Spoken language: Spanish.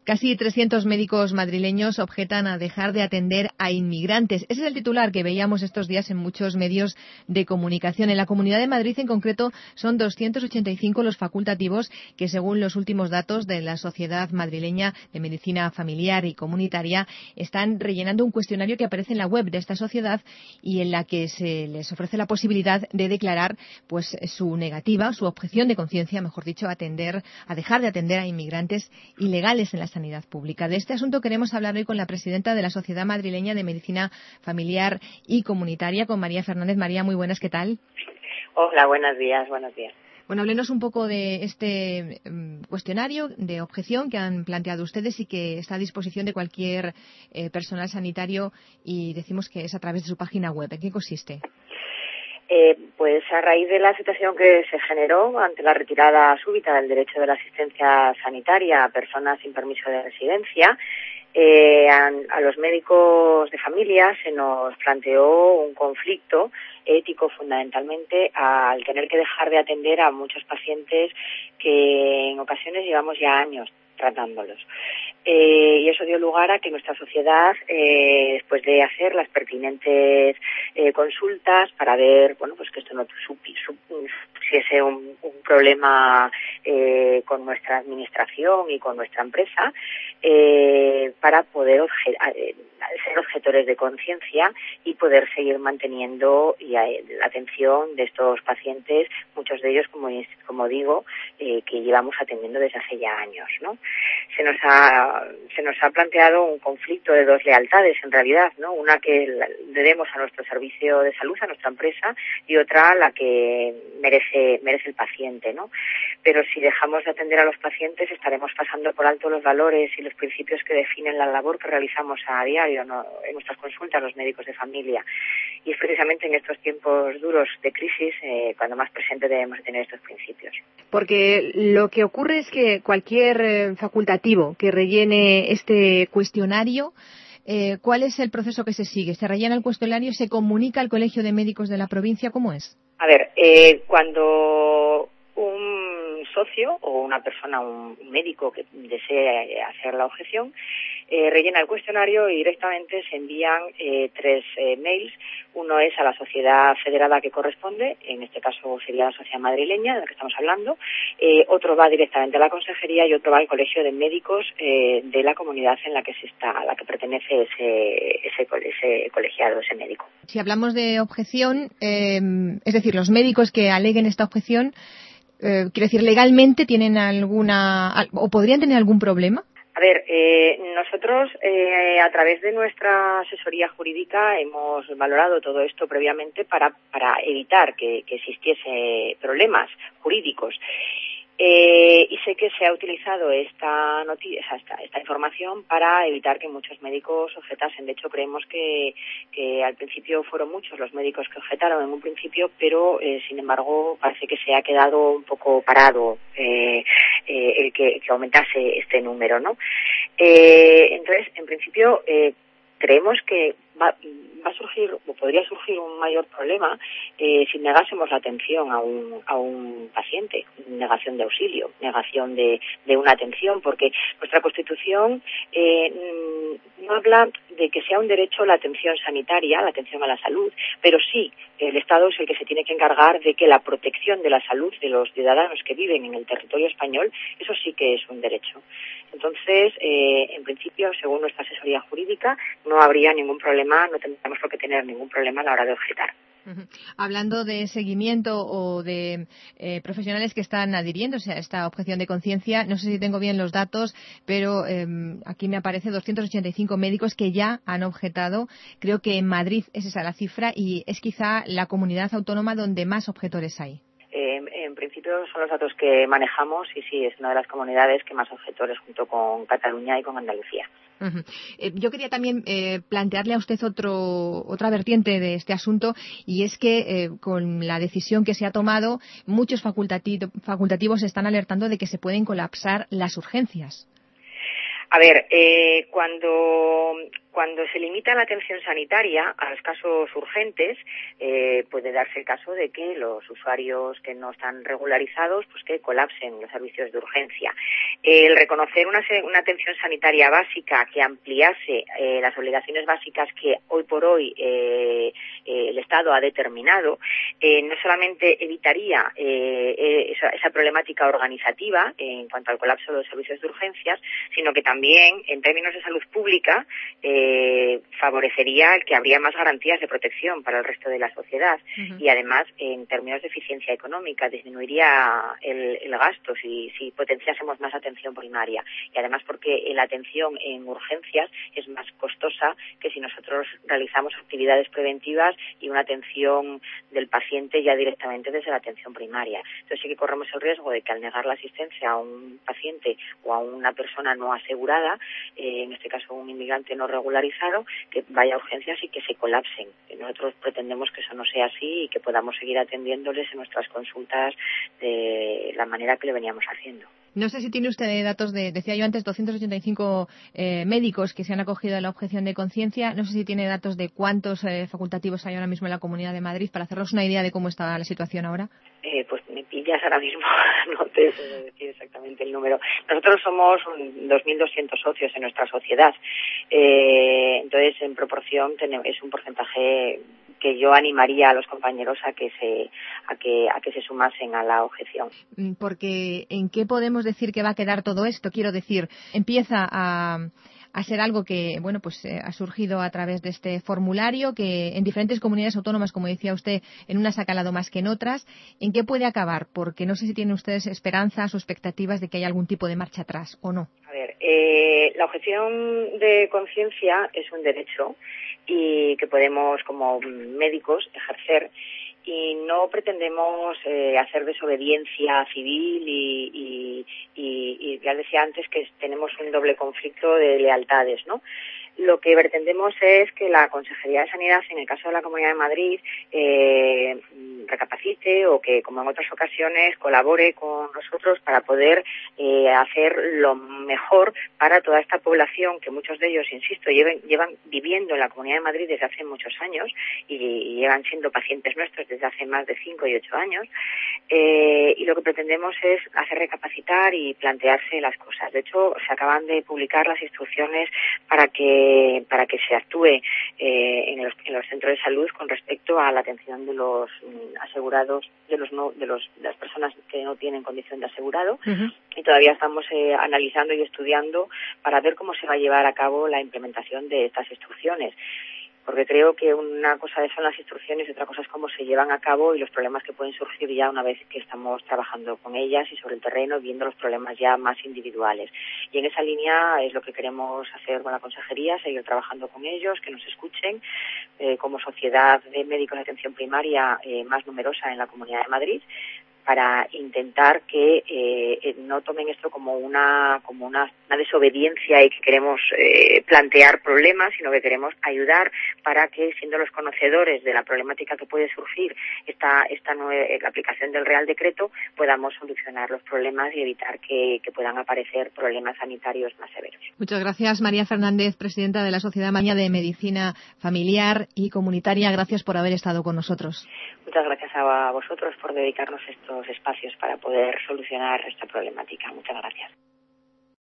Casi 300 médicos madrileños objetan a dejar de atender a inmigrantes. Ese es el titular que veíamos estos días en muchos medios de comunicación. En la Comunidad de Madrid, en concreto, son 285 los facultativos que, según los últimos datos de la Sociedad Madrileña de Medicina Familiar y Comunitaria, están rellenando un cuestionario que aparece en la web de esta sociedad y en la que se les ofrece la posibilidad de declarar pues su negativa, su objeción de conciencia, mejor dicho, a dejar de atender a inmigrantes ilegales en la sanidad pública. De este asunto queremos hablar hoy con la presidenta de la Sociedad Madrileña de Medicina Familiar y Comunitaria, con María Fernández. María, muy buenas, ¿qué tal? Hola, buenos días, buenos días. Bueno, háblenos un poco de este cuestionario de objeción que han planteado ustedes y que está a disposición de cualquier personal sanitario, y decimos que es a través de su página web. ¿En qué consiste? Pues a raíz de la situación que se generó ante la retirada súbita del derecho de la asistencia sanitaria a personas sin permiso de residencia, a los médicos de familia se nos planteó un conflicto ético fundamentalmente al tener que dejar de atender a muchos pacientes que en ocasiones llevamos ya años tratándolos. Y eso dio lugar a que nuestra sociedad, después de hacer las pertinentes consultas para ver, bueno, pues que esto no supusiese un problema con nuestra administración y con nuestra empresa, para poder ser objetores de conciencia y poder seguir manteniendo la atención de estos pacientes, muchos de ellos, como digo, que llevamos atendiendo desde hace ya años, ¿no? Se nos ha planteado un conflicto de dos lealtades, en realidad, ¿no? Una que debemos a nuestro servicio de salud, a nuestra empresa, y otra la que merece el paciente, ¿no? Pero si dejamos de atender a los pacientes, estaremos pasando por alto los valores y los principios que definen la labor que realizamos a diario, ¿no?, en nuestras consultas los médicos de familia. Y es precisamente en estos tiempos duros de crisis cuando más presente debemos tener estos principios. Porque lo que ocurre es que cualquier facultativo que rellene este cuestionario, ¿cuál es el proceso que se sigue? ¿Se rellena el cuestionario, se comunica al Colegio de Médicos de la provincia? ¿Cómo es? A ver, cuando un socio o una persona, un médico que desee hacer la objeción, rellena el cuestionario y directamente se envían 3 mails. Uno es a la sociedad federada que corresponde, en este caso sería la Sociedad Madrileña, de la que estamos hablando. Otro va directamente a la consejería y otro va al Colegio de Médicos de la comunidad en la que a la que pertenece ese colegiado, ese médico. Si hablamos de objeción, es decir, los médicos que aleguen esta objeción, quiero decir, legalmente tienen o podrían tener algún problema. A ver, nosotros a través de nuestra asesoría jurídica hemos valorado todo esto previamente para evitar que existiese problemas jurídicos. Y sé que se ha utilizado esta información para evitar que muchos médicos objetasen. De hecho, creemos que al principio fueron muchos los médicos que objetaron en un principio, pero sin embargo parece que se ha quedado un poco parado el que aumentase este número, ¿no? Entonces, en principio, creemos que va a surgir o podría surgir un mayor problema si negásemos la atención a un paciente, negación de auxilio, negación de una atención, porque nuestra Constitución no habla de que sea un derecho la atención sanitaria, la atención a la salud, pero sí el Estado es el que se tiene que encargar de que la protección de la salud de los ciudadanos que viven en el territorio español, eso sí que es un derecho. Entonces, en principio, según nuestra asesoría jurídica, no habría ningún problema, no tendríamos por qué tener ningún problema a la hora de objetar. Hablando de seguimiento o de profesionales que están adhiriéndose a esta objeción de conciencia, no sé si tengo bien los datos, pero aquí me aparece 285 médicos que ya han objetado. Creo que en Madrid es esa la cifra y es quizá la comunidad autónoma donde más objetores hay. En principio son los datos que manejamos y sí, es una de las comunidades que más objetores junto con Cataluña y con Andalucía. Uh-huh. Yo quería también plantearle a usted otra vertiente de este asunto, y es que con la decisión que se ha tomado, muchos facultativos están alertando de que se pueden colapsar las urgencias. A ver, cuando Cuando se limita la atención sanitaria a los casos urgentes, puede darse el caso de que los usuarios que no están regularizados, pues que colapsen los servicios de urgencia. El reconocer una atención sanitaria básica que ampliase las obligaciones básicas que hoy por hoy el Estado ha determinado, no solamente evitaría esa problemática organizativa en cuanto al colapso de los servicios de urgencias, sino que también, en términos de salud pública, favorecería que habría más garantías de protección para el resto de la sociedad. Uh-huh. Y además, en términos de eficiencia económica, disminuiría el gasto si potenciásemos más atención primaria. Y además porque la atención en urgencias es más costosa que si nosotros realizamos actividades preventivas y una atención del paciente ya directamente desde la atención primaria. Entonces sí que corremos el riesgo de que al negar la asistencia a un paciente o a una persona no asegurada, en este caso un inmigrante no regularizado, que vaya a urgencias y que se colapsen. Nosotros pretendemos que eso no sea así y que podamos seguir atendiéndoles en nuestras consultas de la manera que le veníamos haciendo. No sé si tiene usted datos decía yo antes, 285 médicos que se han acogido a la objeción de conciencia. No sé si tiene datos de cuántos facultativos hay ahora mismo en la Comunidad de Madrid para hacernos una idea de cómo está la situación ahora. Pues me pillas ahora mismo, no te sé decir exactamente el número. Nosotros somos 2.200 socios en nuestra sociedad, entonces en proporción es un porcentaje que yo animaría a los compañeros a que se sumasen a la objeción. Porque ¿en qué podemos decir que va a quedar todo esto? Quiero decir, empieza a ser algo que, bueno, pues ha surgido a través de este formulario que en diferentes comunidades autónomas, como decía usted, en unas ha calado más que en otras. ¿En qué puede acabar? Porque no sé si tienen ustedes esperanzas o expectativas de que haya algún tipo de marcha atrás o no. A ver, la objeción de conciencia es un derecho y que podemos como médicos ejercer, y no pretendemos hacer desobediencia civil y ya decía antes que tenemos un doble conflicto de lealtades, ¿no? Lo que pretendemos es que la Consejería de Sanidad, en el caso de la Comunidad de Madrid, recapacite o que, como en otras ocasiones, colabore con nosotros para poder hacer lo mejor para toda esta población que muchos de ellos, insisto, llevan viviendo en la Comunidad de Madrid desde hace muchos años y llevan siendo pacientes nuestros desde hace más de 5 y 8 años. Y lo que pretendemos es hacer recapacitar y plantearse las cosas. De hecho, se acaban de publicar las instrucciones para que se actúe en los centros de salud con respecto a la atención de los asegurados, de las personas que no tienen condición de asegurado. Uh-huh. Y todavía estamos analizando y estudiando para ver cómo se va a llevar a cabo la implementación de estas instrucciones. Porque creo que una cosa son las instrucciones y otra cosa es cómo se llevan a cabo y los problemas que pueden surgir ya una vez que estamos trabajando con ellas y sobre el terreno viendo los problemas ya más individuales. Y en esa línea es lo que queremos hacer con la consejería, seguir trabajando con ellos, que nos escuchen como sociedad de médicos de atención primaria más numerosa en la Comunidad de Madrid, para intentar que no tomen esto como una desobediencia y que queremos plantear problemas, sino que queremos ayudar para que, siendo los conocedores de la problemática que puede surgir la aplicación del Real Decreto, podamos solucionar los problemas y evitar que puedan aparecer problemas sanitarios más severos. Muchas gracias, María Fernández, presidenta de la Sociedad Madrileña de Medicina Familiar y Comunitaria. Gracias por haber estado con nosotros. Muchas gracias a vosotros por dedicarnos estos espacios para poder solucionar esta problemática. Muchas gracias.